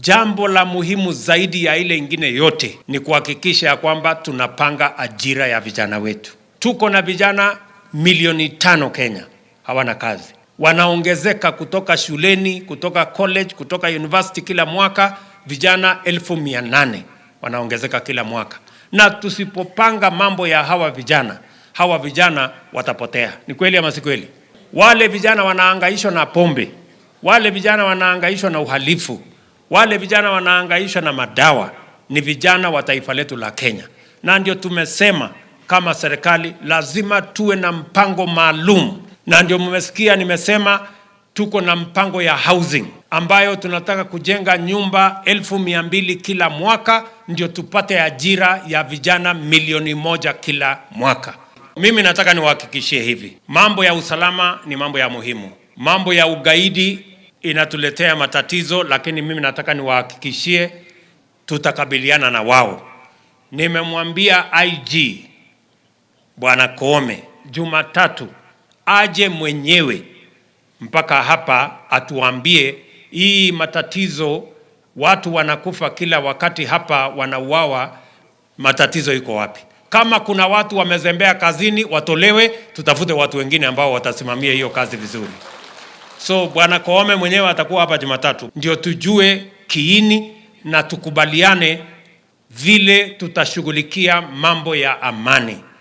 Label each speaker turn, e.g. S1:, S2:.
S1: Jambo la muhimu zaidi ya ile ingine yote ni kuhakikisha ya kwamba tunapanga ajira ya vijana wetu. Tuko na vijana milioni 5 Kenya hawana kazi. Wanaongezeka kutoka shuleni, kutoka college, kutoka university kila mwaka, vijana 800,000 wanaongezeka kila mwaka. Na tusipopanga mambo ya hawa vijana watapotea. Ni kweli ama si kweli? Wale vijana wanahangaishwa na pombe, wale vijana wanahangaishwa na uhalifu, wale vijana wanahangaishwa na madawa, ni vijana wa taifa letu la Kenya. Na ndio tumesema kama serikali lazima tuwe na mpango maalum. Na ndio mmesikia nimesema tuko na mpango ya housing ambayo tunataka kujenga nyumba 200,000 kila mwaka, ndio tupate ajira ya vijana 1,000,000 kila mwaka. Mimi nataka niwahakikishie hivi, mambo ya usalama ni mambo ya muhimu. Mambo ya ugaidi inatuletea matatizo, lakini mimi nataka niwahakikishie tutakabiliana na wao. Nimemwambia IG Bwana Koome Jumatatu aje mwenyewe mpaka hapa atuambie hii matatizo, watu wanakufa kila wakati hapa, wanauawa, matatizo iko wapi? Kama kuna watu wamezembea kazini, watolewe, tutafute watu wengine ambao watasimamia hiyo kazi vizuri. So Bwana Koome mwenyewe atakuwa hapa Jumatatu, ndio tujue kiini na tukubaliane vile tutashughulikia mambo ya amani.